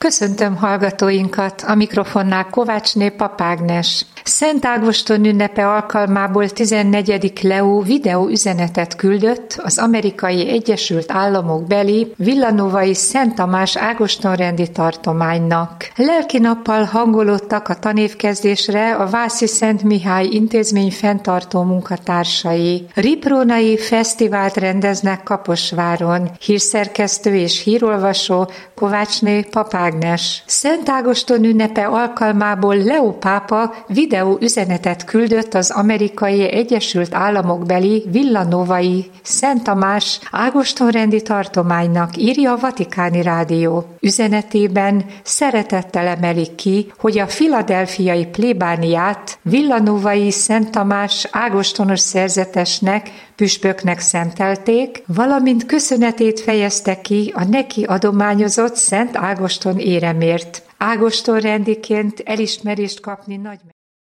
Köszöntöm hallgatóinkat, a mikrofonnál Kovácsné Pap Ágnes. Szent Ágoston ünnepe alkalmából 14. Leó videóüzenetet küldött az Amerikai Egyesült Államok beli Villanovai Szent Tamás Ágoston-rendi tartománynak. Lelkinappal hangolódtak a tanévkezdésre a Vászi Szent Mihály intézmény fenntartó munkatársai. Riprónai fesztivált rendeznek Kaposváron. Hírszerkesztő és hírolvasó Kovácsné Pap Ágnes. Szent Ágoston ünnepe alkalmából Leó pápa videóüzenetet küldött az Amerikai Egyesült Államok beli Villanovai Szent Tamás Ágoston-rendi tartománynak, írja a Vatikáni Rádió. Üzenetében szeretettel emelik ki, hogy a filadelfiai plébániát Villanovai Szent Tamás Ágostonos szerzetesnek, püspöknek szentelték, valamint köszönetét fejezte ki a neki adományozott Szent Ágoston éremért. Ágoston rendiként elismerést kapni nagy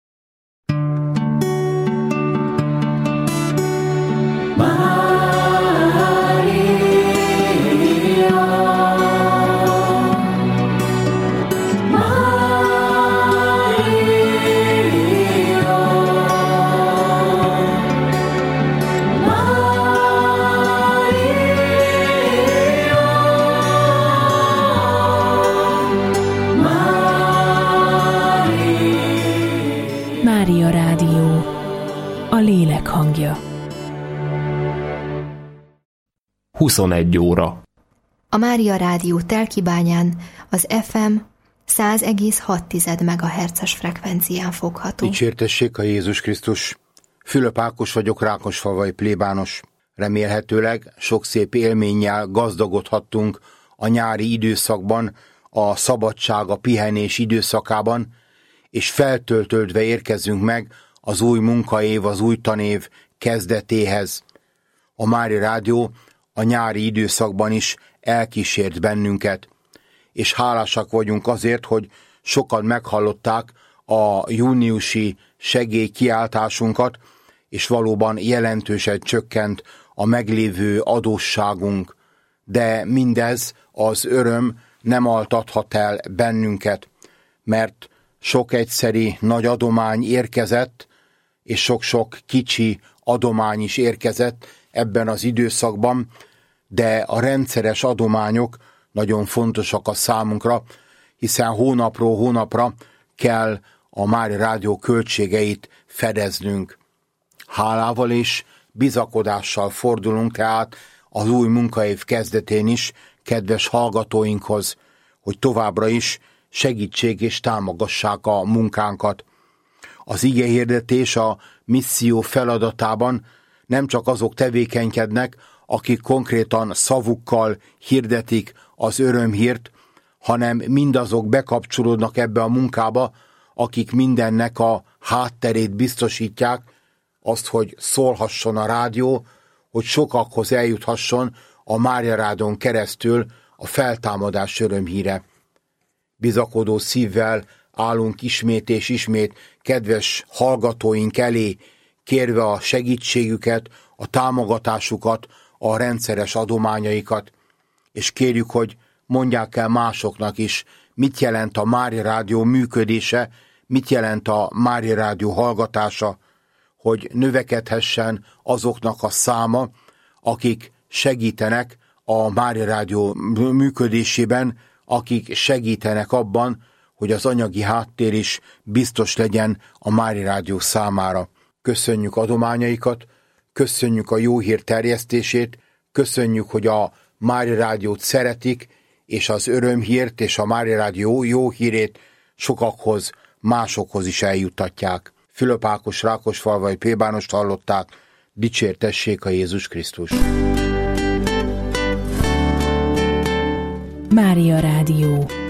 Mária Rádió, a lélek hangja. 21 óra. A Mária Rádió Telkibányán az FM 100,6 MHz-es frekvencián fogható. Dicsértessék a Jézus Krisztus! Fülöp Ákos vagyok, Rákosfalvai plébános. Remélhetőleg sok szép élménnyel gazdagodhattunk a nyári időszakban, a szabadság, a pihenés időszakában, és feltöltődve érkezünk meg az új munkaév, az új tanév kezdetéhez. A Mária Rádió a nyári időszakban is elkísért bennünket, és hálásak vagyunk azért, hogy sokan meghallották a júniusi segélykiáltásunkat, és valóban jelentősen csökkent a meglévő adósságunk. De mindez, az öröm nem altathat el bennünket, mert sok egyszeri nagy adomány érkezett, és sok-sok kicsi adomány is érkezett ebben az időszakban, de a rendszeres adományok nagyon fontosak a számunkra, hiszen hónapról hónapra kell a Mária Rádió költségeit fedeznünk. Hálával és bizakodással fordulunk tehát az új munkaév kezdetén is kedves hallgatóinkhoz, hogy továbbra is segítség és támogassák a munkánkat. Az igehirdetés a misszió feladatában nem csak azok tevékenykednek, akik konkrétan szavukkal hirdetik az örömhírt, hanem mindazok bekapcsolódnak ebbe a munkába, akik mindennek a hátterét biztosítják, azt, hogy szólhasson a rádió, hogy sokakhoz eljuthasson a Mária Rádión keresztül a feltámadás örömhíre. Bizakodó szívvel állunk ismét és ismét kedves hallgatóink elé, kérve a segítségüket, a támogatásukat, a rendszeres adományaikat, és kérjük, hogy mondják el másoknak is, mit jelent a Mária Rádió működése, mit jelent a Mária Rádió hallgatása, hogy növekedhessen azoknak a száma, akik segítenek a Mária Rádió működésében, akik segítenek abban, hogy az anyagi háttér is biztos legyen a Mária Rádió számára. Köszönjük adományaikat, köszönjük a jó hír terjesztését, köszönjük, hogy a Mária Rádiót szeretik, és az örömhírt és a Mária Rádió jó hírét sokakhoz, másokhoz is eljuttatják. Fülöp Ákos, Rákosfalvai plébánost hallották, dicsértessék a Jézus Krisztus! Mária Rádió.